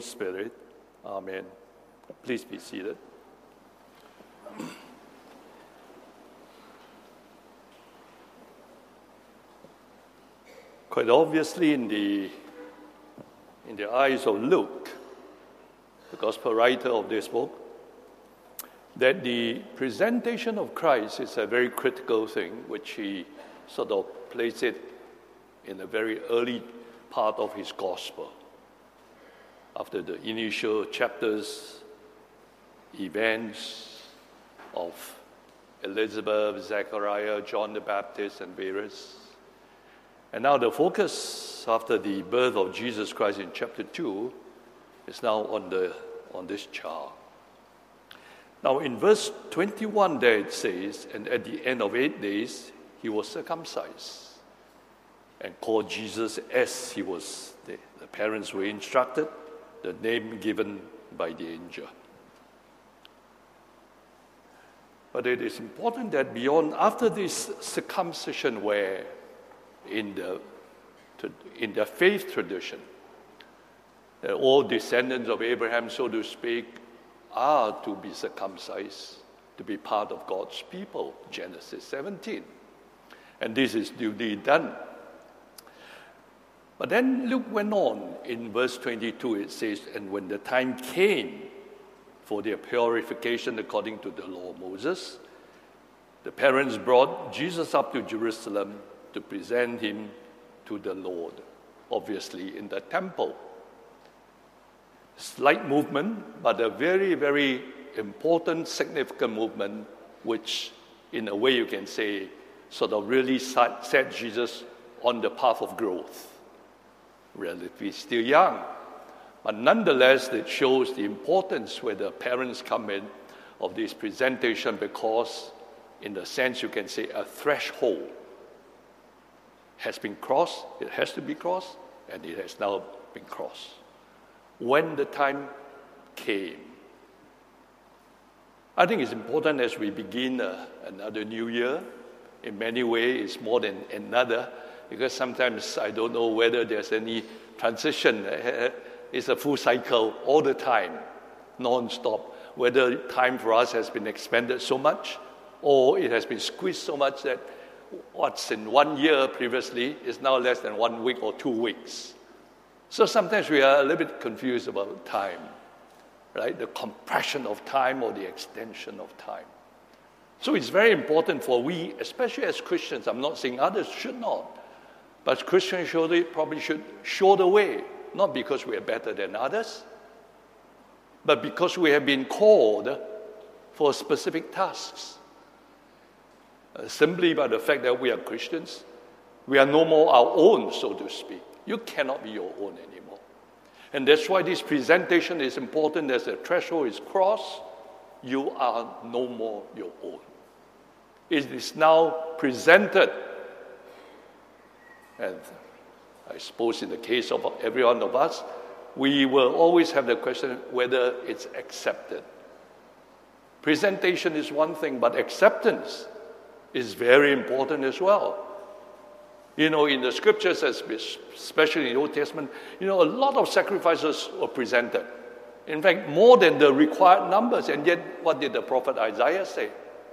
Spirit. Amen. Please be seated. Quite obviously, in the eyes of Luke, the gospel writer of this book, that the presentation of Christ is a very critical thing, which he sort of placed it in a very early part of his gospel. After the initial chapters, events of Elizabeth, Zechariah, John the Baptist, and various. And now the focus after the birth of Jesus Christ in chapter 2 is now on this child. Now in verse 21 there it says, and at the end of 8 days he was circumcised and called Jesus as he was. The parents were instructed, the name given by the angel. But it is important that after this circumcision, where in the faith tradition, that all descendants of Abraham, so to speak, are to be circumcised, to be part of God's people, Genesis 17. And this is duly done. But then Luke went on in verse 22, it says, and when the time came for their purification according to the law of Moses, the parents brought Jesus up to Jerusalem to present him to the Lord, obviously in the temple. Slight movement, but a very, very important, significant movement, which in a way you can say sort of really set Jesus on the path of growth. Relatively still young, but nonetheless it shows the importance where the parents come in of this presentation, because in the sense you can say a threshold has been crossed, it has to be crossed, and it has now been crossed. When the time came. I think it's important as we begin another new year. In many ways it's more than another, because sometimes I don't know whether there's any transition. It's a full cycle all the time, non-stop. Whether time for us has been expanded so much, or it has been squeezed so much that what's in 1 year previously is now less than 1 week or 2 weeks. So sometimes we are a little bit confused about time, right? The compression of time or the extension of time. So it's very important for we, especially as Christians, I'm not saying others should not, but Christians probably should show the way, not because we are better than others, but because we have been called for specific tasks. Simply by the fact that we are Christians, we are no more our own, so to speak. You cannot be your own anymore. And that's why this presentation is important. As the threshold is crossed, you are no more your own. It is now presented. And I suppose in the case of every one of us, we will always have the question whether it's accepted. Presentation is one thing, but acceptance is very important as well. You know, in the scriptures, especially in the Old Testament, a lot of sacrifices were presented. In fact, more than the required numbers. And yet, what did the prophet Isaiah say?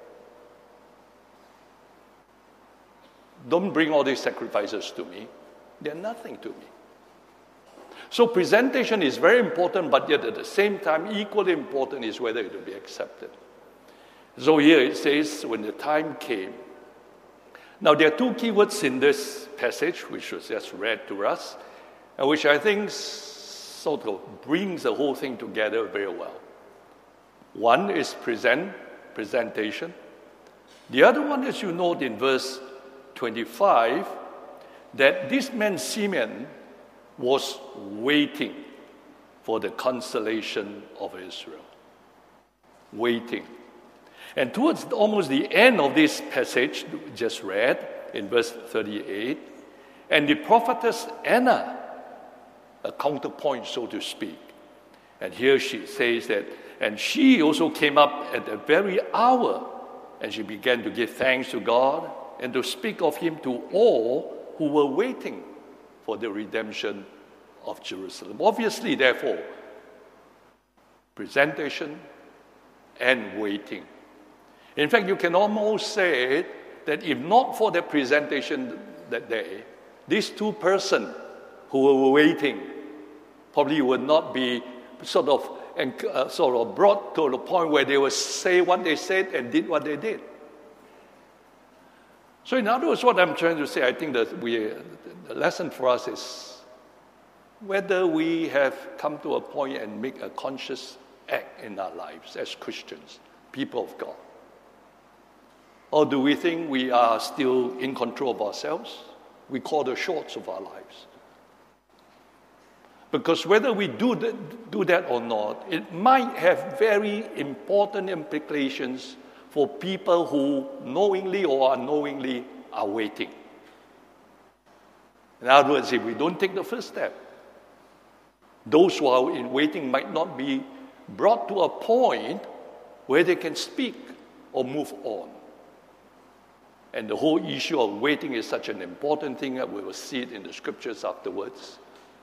Don't bring all these sacrifices to me. They're nothing to me. So presentation is very important, but yet at the same time, equally important is whether it will be accepted. So here it says, when the time came. Now there are two key words in this passage, which was just read to us, and which I think sort of brings the whole thing together very well. One is presentation. The other one, as you note in verse 25, that this man Simeon was waiting for the consolation of Israel. Waiting. And towards almost the end of this passage, just read in verse 38, and the prophetess Anna, a counterpoint, so to speak. And here she says that, and she also came up at the very hour, and she began to give thanks to God and to speak of him to all who were waiting for the redemption of Jerusalem. Obviously, therefore, presentation and waiting. In fact, you can almost say that if not for the presentation that day, these two persons who were waiting probably would not be sort of brought to the point where they would say what they said and did what they did. So in other words, what I'm trying to say, I think that the lesson for us is whether we have come to a point and make a conscious act in our lives as Christians, people of God. Or do we think we are still in control of ourselves? We call the shots of our lives. Because whether we do that or not, it might have very important implications for people who knowingly or unknowingly are waiting. In other words, if we don't take the first step, those who are in waiting might not be brought to a point where they can speak or move on. And the whole issue of waiting is such an important thing that we will see it in the scriptures afterwards.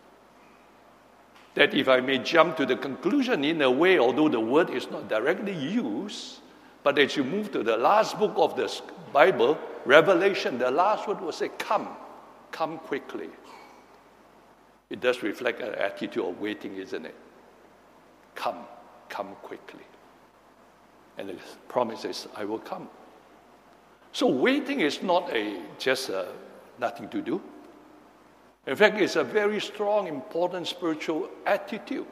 That if I may jump to the conclusion in a way, although the word is not directly used, but as you move to the last book of the Bible, Revelation, the last word will say, come quickly. It does reflect an attitude of waiting, isn't it? Come quickly. And the promise is, I will come. So waiting is not just nothing to do. In fact, it's a very strong, important spiritual attitude.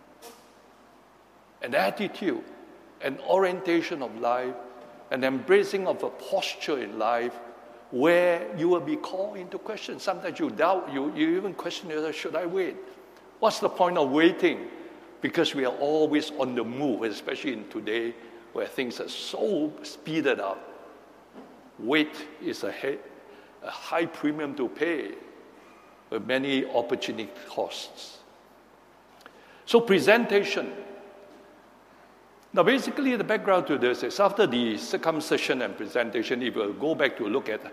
An attitude, an orientation of life, an embracing of a posture in life where you will be called into question. Sometimes you doubt, you even question yourself, should I wait? What's the point of waiting? Because we are always on the move, especially in today where things are so speeded up. Wait is a high premium to pay with many opportunity costs. So presentation. Now basically the background to this is after the circumcision and presentation, if we go back to look at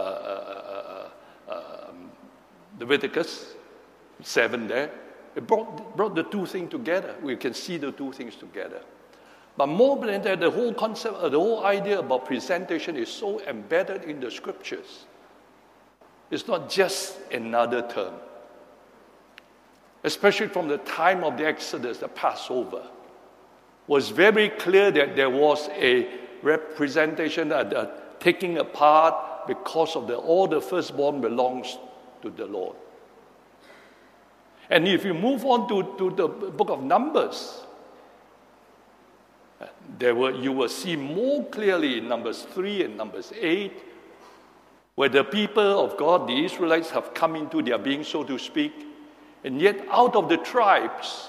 Leviticus 7 there, it brought the two things together. We can see the two things together. But more than that, the whole concept, the whole idea about presentation is so embedded in the scriptures. It's not just another term. Especially from the time of the Exodus, the Passover, was very clear that there was a representation, taking apart because of all the firstborn belongs to the Lord. And if you move on to the book of Numbers, you will see more clearly in Numbers 3 and Numbers 8, where the people of God, the Israelites, have come into their being, so to speak, and yet out of the tribes,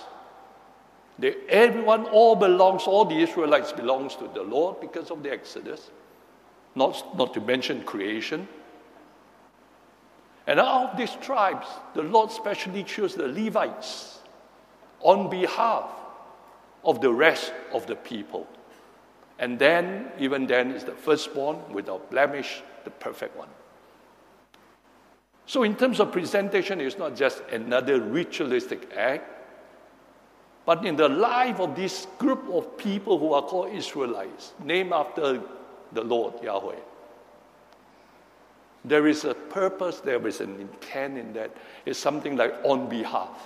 all the Israelites belongs to the Lord because of the Exodus, not to mention creation. And out of these tribes, the Lord specially chose the Levites on behalf of the rest of the people. And then, even then, is the firstborn without blemish, the perfect one. So in terms of presentation, it's not just another ritualistic act, but in the life of this group of people who are called Israelites, named after the Lord, Yahweh, there is a purpose, there is an intent in that. It's something like on behalf.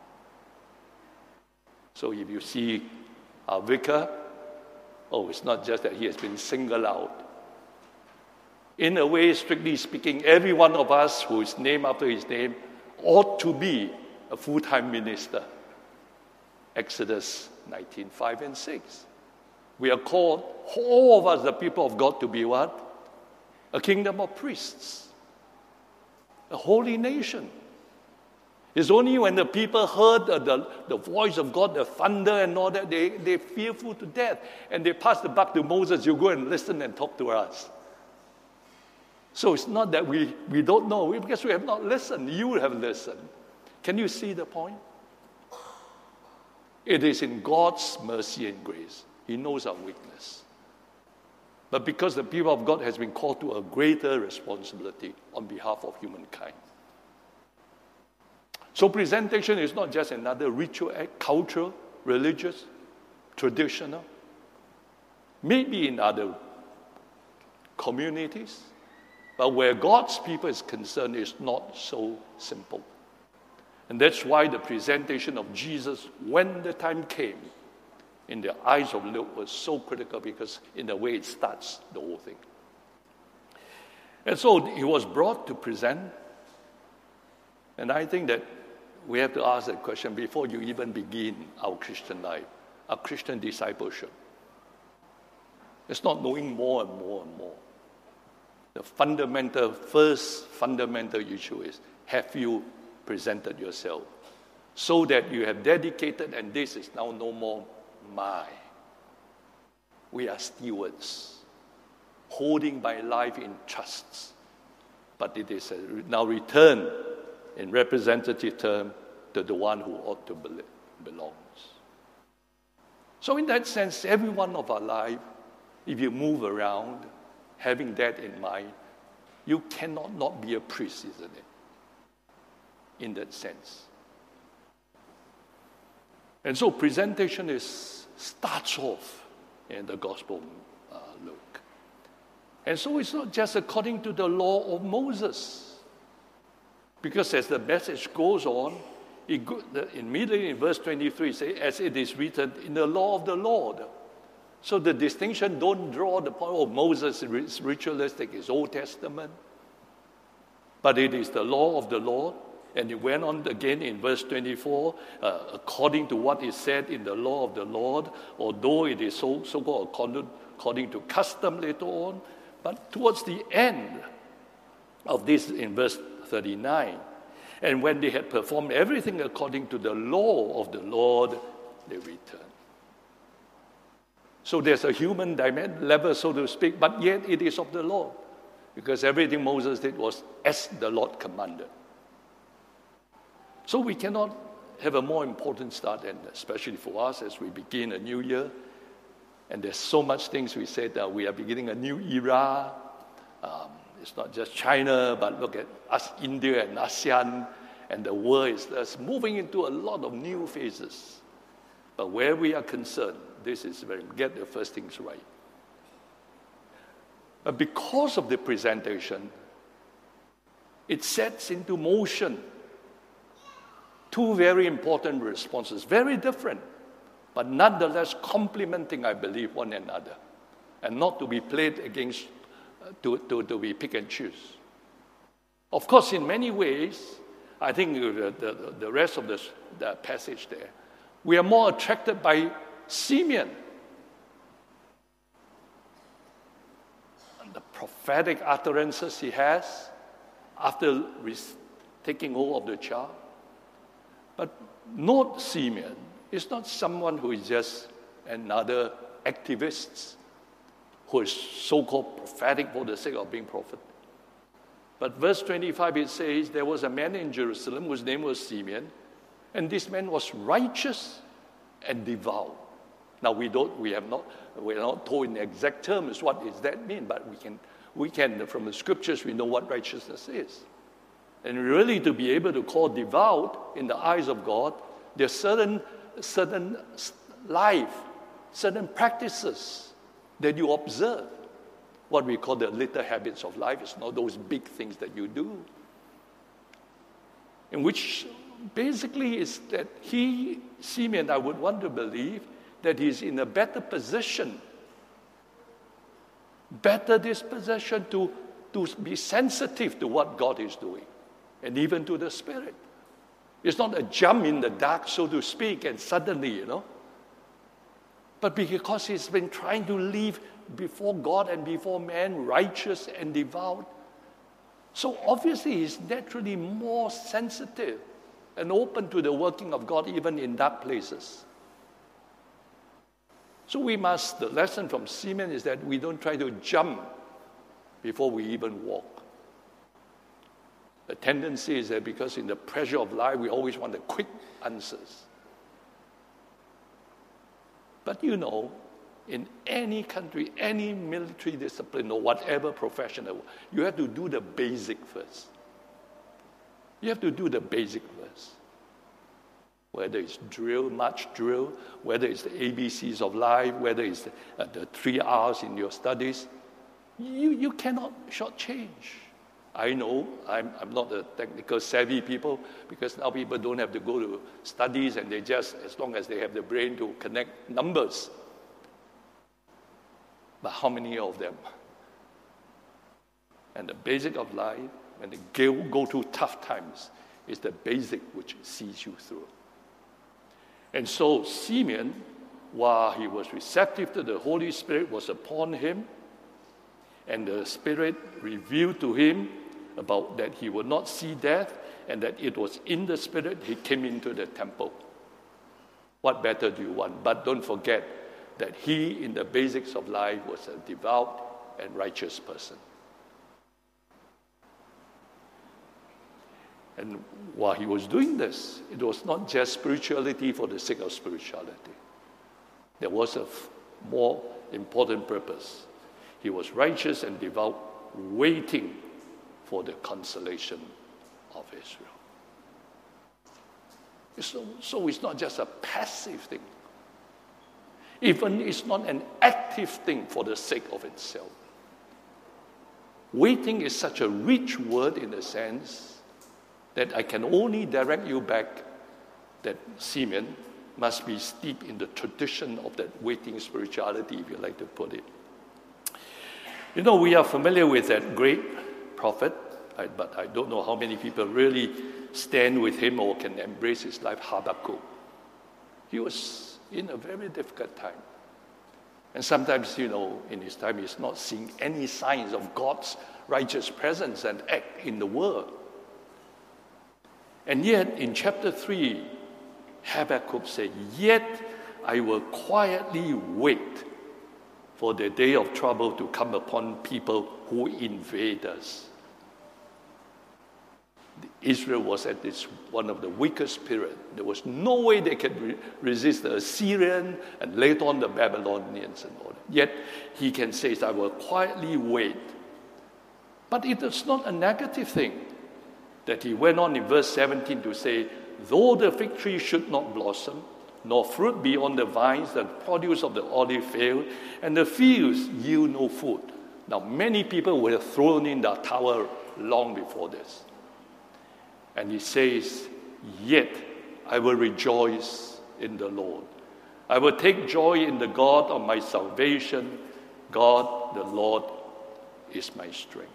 So if you see our vicar, it's not just that he has been singled out. In a way, strictly speaking, every one of us who is named after his name ought to be a full-time minister. Exodus 19:5 and 6. We are called, all of us, the people of God, to be what? A kingdom of priests. A holy nation. It's only when the people heard the voice of God, the thunder and all that, they're fearful to death. And they pass the buck to Moses, you go and listen and talk to us. So it's not that we don't know, because we have not listened. You have listened. Can you see the point? It is in God's mercy and grace. He knows our weakness. But because the people of God has been called to a greater responsibility on behalf of humankind. So presentation is not just another ritual act, cultural, religious. traditional. Maybe in other communities. But where God's people is concerned, it's not so simple. And that's why the presentation of Jesus, when the time came, in the eyes of Luke, was so critical, because in a way it starts the whole thing. And so he was brought to present. And I think that we have to ask that question before you even begin our Christian life, our Christian discipleship. It's not knowing more and more and more. The first fundamental issue is, have you presented yourself so that you have dedicated, and this is now no more mine. We are stewards, holding my life in trusts, but it is now returned in representative term to the one who ought to belongs. So in that sense, every one of our life, if you move around, having that in mind, you cannot not be a priest, isn't it? In that sense. And so presentation starts off in the Gospel Luke. And so it's not just according to the law of Moses. Because as the message goes on, immediately in verse 23, it says, as it is written in the law of the Lord. So the distinction, don't draw the point of Moses is ritualistic, is Old Testament. But it is the law of the Lord. And it went on again in verse 24, according to what is said in the law of the Lord, although it is so-called according to custom later on. But towards the end of this, in verse 39, and when they had performed everything according to the law of the Lord, they returned. So there's a human level, so to speak, but yet it is of the Lord, because everything Moses did was as the Lord commanded. So we cannot have a more important start, and especially for us as we begin a new year. And there's so much things we said that we are beginning a new era. It's not just China, but look at us, India and ASEAN, and the world is moving into a lot of new phases. But where we are concerned, this is get the first things right. But because of the presentation, it sets into motion two very important responses, very different, but nonetheless complementing, I believe, one another, and not to be played against, to be pick and choose. Of course, in many ways, I think the rest of the passage there, we are more attracted by Simeon. The prophetic utterances he has after taking hold of the child. But not Simeon. It's not someone who is just another activist who is so-called prophetic for the sake of being prophet. But verse 25, it says, there was a man in Jerusalem whose name was Simeon, and this man was righteous and devout. Now we are not told in exact terms what does that mean, but we can from the scriptures we know what righteousness is. And really to be able to call devout in the eyes of God, there's certain life, certain practices that you observe. What we call the little habits of life. It's not those big things that you do. In which basically is that Simeon, I would want to believe that he's in a better position, better disposition to be sensitive to what God is doing, and even to the Spirit. It's not a jump in the dark, so to speak, and suddenly, but because he's been trying to live before God and before man, righteous and devout. So obviously he's naturally more sensitive and open to the working of God even in dark places. So the lesson from Simeon is that we don't try to jump before we even walk. The tendency is that because in the pressure of life, we always want the quick answers. But in any country, any military discipline or whatever professional, you have to do the basic first. You have to do the basic first. whether it's drill, much drill, whether it's the ABCs of life, whether it's the 3 R's in your studies, you cannot shortchange. I know I'm not a technical savvy people, because now people don't have to go to studies, and they just, as long as they have the brain to connect numbers. But how many of them? And the basic of life, when they go through tough times, is the basic which sees you through. And so Simeon, while he was receptive to the Holy Spirit, was upon him, and the Spirit revealed to him about that he would not see death, and that it was in the Spirit he came into the temple. What better do you want? But don't forget that he, in the basics of life, was a devout and righteous person. And while he was doing this, it was not just spirituality for the sake of spirituality. There was a more important purpose. He was righteous and devout, waiting for the consolation of Israel. So it's not just a passive thing. Even it's not an active thing for the sake of itself. Waiting is such a rich word in the sense that I can only direct you back that Simeon must be steeped in the tradition of that waiting spirituality, if you like to put it. You know, we are familiar with that great prophet, but I don't know how many people really stand with him or can embrace his life, Habakkuk. He was in a very difficult time. And sometimes, you know, in his time, he's not seeing any signs of God's righteous presence and act in the world. And yet, in chapter 3, Habakkuk said, "Yet I will quietly wait for the day of trouble to come upon people who invade us." Israel was at one of the weakest period. There was no way they could resist the Assyrian and later on the Babylonians and all that. Yet he can say, "I will quietly wait." But it is not a negative thing that he went on in verse 17 to say, "Though the fig tree should not blossom, nor fruit be on the vines, the produce of the olive fail, and the fields yield no food." Now, many people were thrown in the tower long before this. And he says, "Yet I will rejoice in the Lord. I will take joy in the God of my salvation. God, the Lord, is my strength."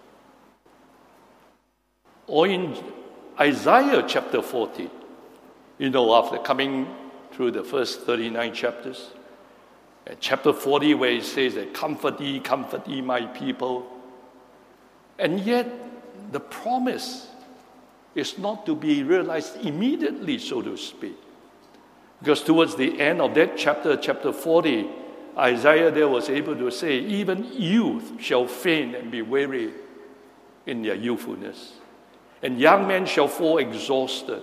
Or in Isaiah chapter 40, you know, after coming through the first 39 chapters, and chapter 40 where it says that, comfort ye my people." And yet the promise is not to be realized immediately, so to speak. Because towards the end of that chapter 40, Isaiah there was able to say, "Even youth shall faint and be weary in their youthfulness, and young men shall fall exhausted.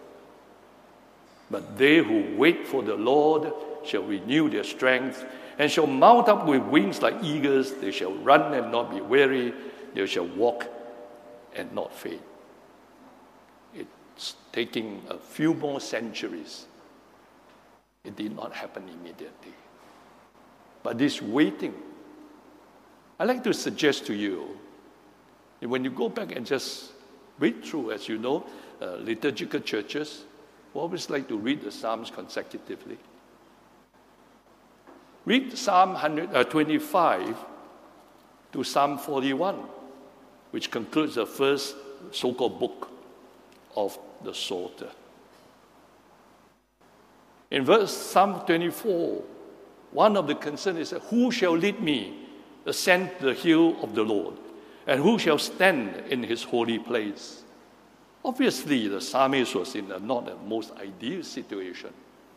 But they who wait for the Lord shall renew their strength, and shall mount up with wings like eagles. They shall run and not be weary. They shall walk and not faint." It's taking a few more centuries. It did not happen immediately. But this waiting, I'd like to suggest to you, that when you go back and just read through, as you know, liturgical churches, we always like to read the Psalms consecutively. Read Psalm 125 to Psalm 41, which concludes the first so-called book of the Psalter. In verse Psalm 24, one of the concerns is, "Who shall lead me ascend the hill of the Lord? And who shall stand in his holy place?" Obviously, the psalmist was in not the most ideal situation.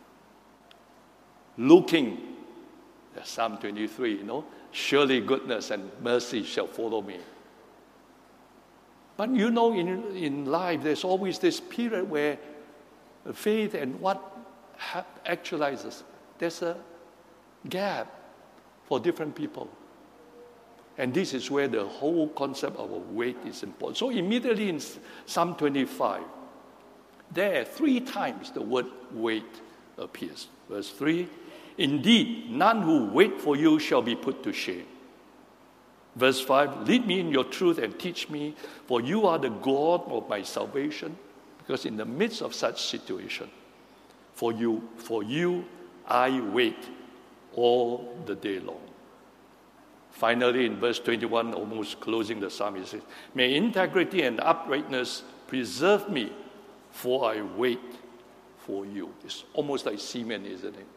Looking at Psalm 23, you know, "Surely goodness and mercy shall follow me." But you know, in life, there's always this period where faith and what actualizes, there's a gap for different people. And this is where the whole concept of a wait is important. So immediately in Psalm 25, There, 3 times the word wait appears. Verse 3, indeed, none who wait for you shall be put to shame. Verse 5, lead me in your truth and teach me, for you are the God of my salvation. Because in the midst of such situation, for you I wait all the day long. Finally, in verse 21, almost closing the psalm, he says, may integrity and uprightness preserve me, for I wait for you. It's almost like Simeon, isn't it?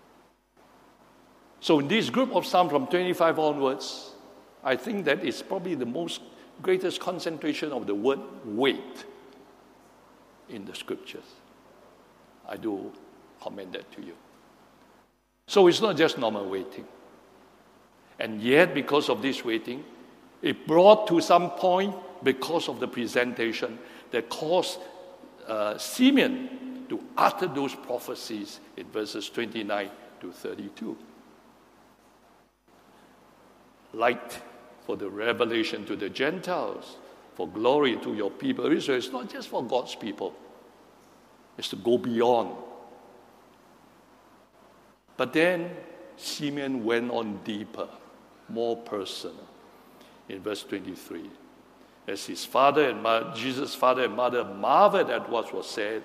So in this group of psalms from 25 onwards, I think that is probably the greatest concentration of the word wait in the scriptures. I do commend that to you. So it's not just normal waiting. And yet, because of this waiting, it brought to some point, because of the presentation, that caused Simeon to utter those prophecies in verses 29 to 32. Light for the revelation to the Gentiles, for glory to your people Israel. It's not just for God's people. It's to go beyond. But then Simeon went on deeper, more personal. In verse 23, as his father and mother, Jesus' father and mother marveled at what was said,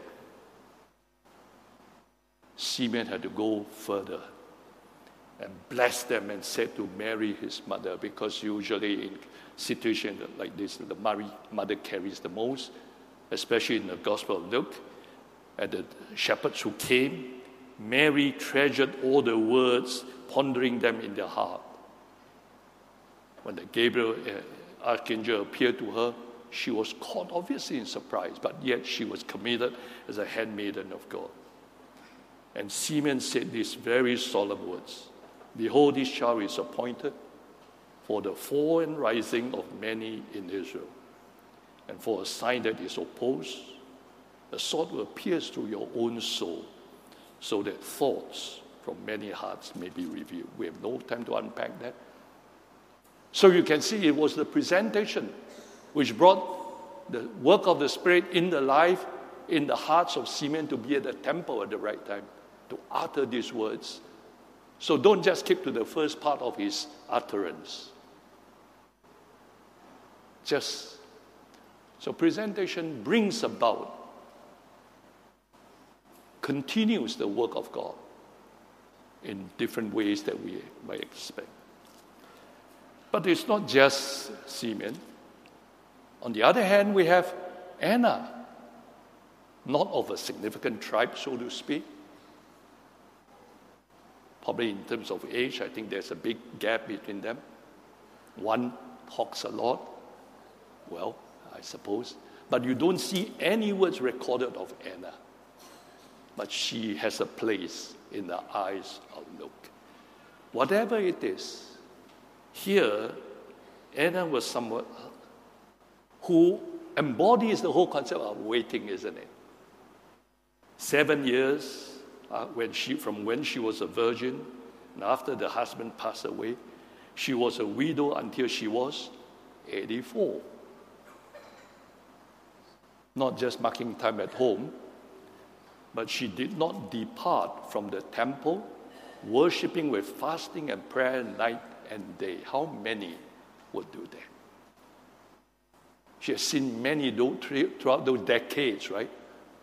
Simeon had to go further and bless them and said to Mary, his mother, because usually in situations like this, the mother carries the most, especially in the Gospel of Luke. And the shepherds who came, Mary treasured all the words, pondering them in their heart. When the Gabriel archangel appeared to her, she was caught obviously in surprise, but yet she was committed as a handmaiden of God. And Simeon said these very solemn words, behold, this child is appointed for the fall and rising of many in Israel, and for a sign that is opposed, a sword will pierce through your own soul, so that thoughts from many hearts may be revealed. We have no time to unpack that. So you can see it was the presentation which brought the work of the Spirit in the life, in the hearts of Simeon to be at the temple at the right time, to utter these words. So don't just keep to the first part of his utterance. So presentation brings about, continues the work of God in different ways that we might expect. But it's not just Simeon. On the other hand, we have Anna, not of a significant tribe, so to speak. Probably in terms of age, I think there's a big gap between them. One talks a lot, well, I suppose, but you don't see any words recorded of Anna. But she has a place in the eyes of Luke. Whatever it is, here, Anna was someone who embodies the whole concept of waiting, isn't it? 7 years from when she was a virgin, and after the husband passed away, she was a widow until she was 84. Not just marking time at home, but she did not depart from the temple, worshiping with fasting and prayer night and day. How many would do that? She has seen many throughout those decades, right?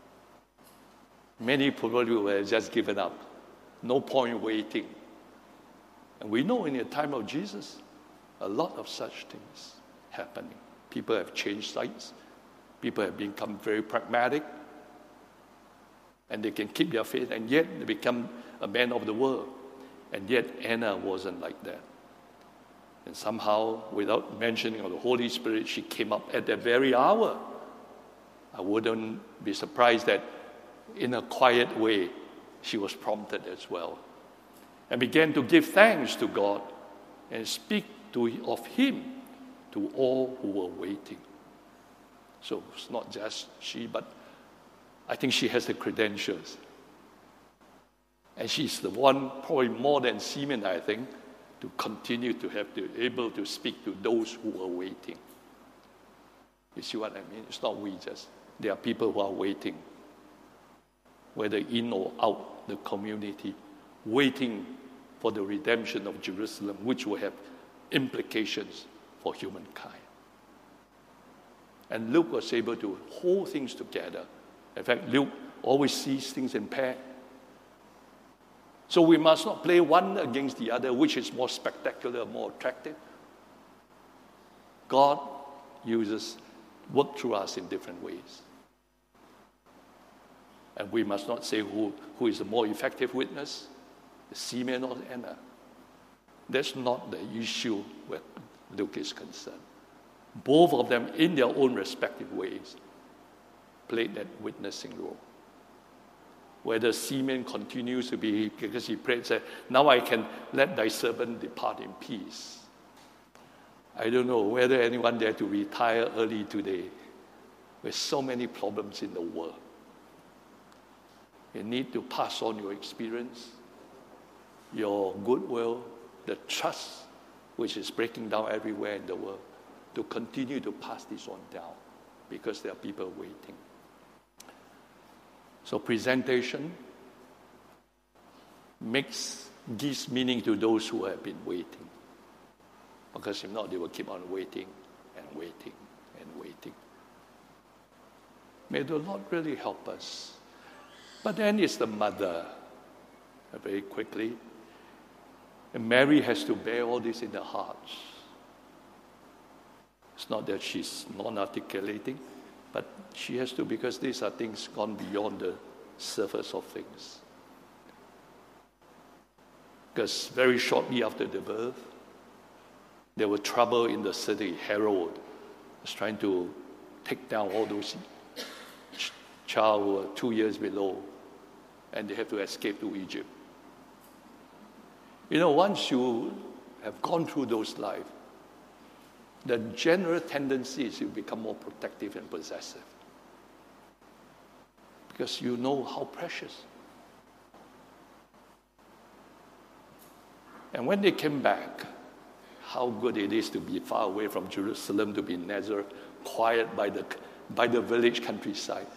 Many probably were just given up. No point waiting. And we know in the time of Jesus, a lot of such things happening. People have changed sides. People have become very pragmatic. And they can keep their faith, and yet they become a man of the world. And yet Anna wasn't like that. And somehow, without mentioning of the Holy Spirit, she came up at that very hour. I wouldn't be surprised that in a quiet way, she was prompted as well. And began to give thanks to God and speak of Him to all who were waiting. So it's not just she, but I think she has the credentials. And she's the one, probably more than Simeon, I think, to continue to be able to speak to those who are waiting. You see what I mean? It's not we just. There are people who are waiting whether in or out the community, waiting for the redemption of Jerusalem, which will have implications for humankind. And Luke was able to hold things together. In fact, Luke always sees things in pair. So we must not play one against the other, which is more spectacular, more attractive. God work through us in different ways. And we must not say who is the more effective witness, Simeon or Anna. That's not the issue where Luke is concerned. Both of them, in their own respective ways, played that witnessing role. Whether Simeon continues to be, because he prayed, said, now I can let thy servant depart in peace. I don't know whether anyone dare to retire early today with so many problems in the world. You need to pass on your experience, your goodwill, the trust which is breaking down everywhere in the world, to continue to pass this on down because there are people waiting. So presentation gives meaning to those who have been waiting. Because if not, they will keep on waiting and waiting and waiting. May the Lord really help us. But then it's the mother, very quickly. And Mary has to bear all this in her heart. It's not that she's non-articulating, but she has to, because these are things gone beyond the surface of things. Because very shortly after the birth, there were trouble in the city. Herod was trying to take down all those child who were 2 years below, and they have to escape to Egypt. You know, once you have gone through those lives, the general tendency is you become more protective and possessive. Because you know how precious. And when they came back, how good it is to be far away from Jerusalem, to be in Nazareth, quiet by the village countryside.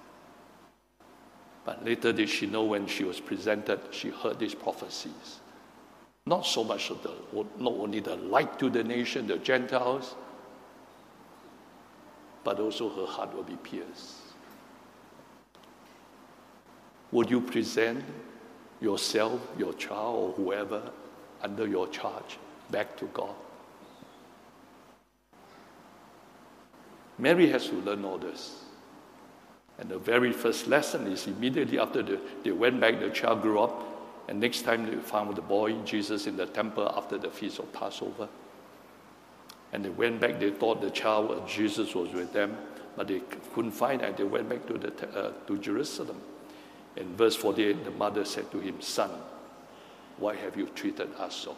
But little did she know, when she was presented, she heard these prophecies. Not so much of not only the light to the nation, the Gentiles, but also her heart will be pierced. Would you present yourself, your child, or whoever under your charge back to God? Mary has to learn all this. And the very first lesson is immediately after they went back, the child grew up, and next time they found the boy, Jesus, in the temple after the feast of Passover. And they went back, they thought the child, Jesus, was with them, but they couldn't find him. They went back to Jerusalem. In verse 48, the mother said to him, "Son, why have you treated us so?"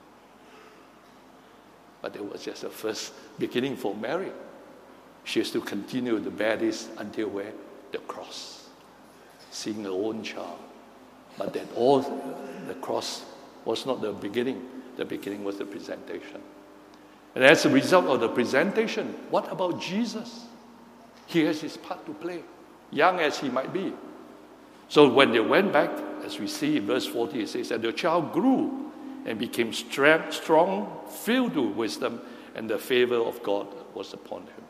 But it was just the first beginning for Mary. She has to continue to bear this until where? The cross. Seeing her own child. But that all the cross was not the beginning. The beginning was the presentation. And as a result of the presentation, what about Jesus? He has his part to play, young as he might be. So when they went back, as we see in verse 40, it says that the child grew and became strong, filled with wisdom, and the favor of God was upon him.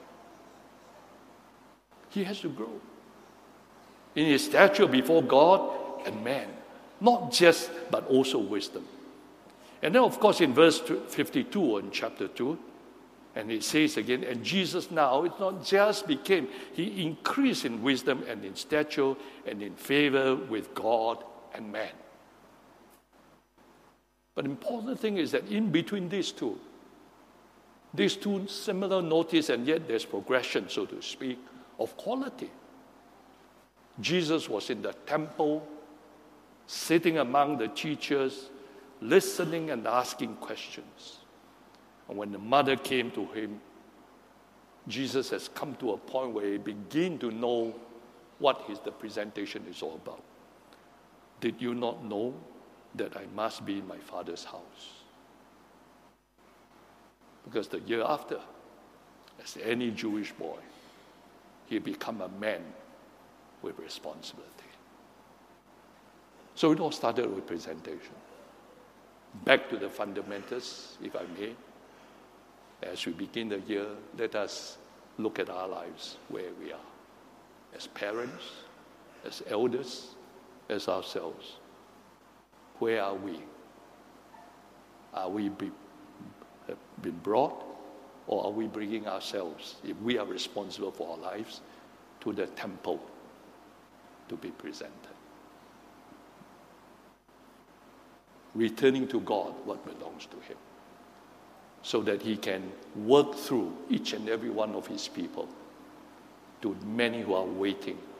He has to grow in his stature before God and man. Not just, but also wisdom. And then, of course, in verse 52 in chapter 2, and it says again, and Jesus now, it not just became, he increased in wisdom and in stature and in favor with God and man. But the important thing is that in between these two similar notice, and yet there's progression, so to speak, of quality. Jesus was in the temple, sitting among the teachers, listening and asking questions. And when the mother came to him, Jesus has come to a point where he began to know what the presentation is all about. Did you not know that I must be in my Father's house? Because the year after, as any Jewish boy, he became a man with responsibility. So it all started with presentation. Back to the fundamentals, if I may. As we begin the year, let us look at our lives, where we are. As parents, as elders, as ourselves. Where are we? Are we been brought, or are we bringing ourselves, if we are responsible for our lives, to the temple to be presented? Returning to God what belongs to Him, so that He can work through each and every one of His people to many who are waiting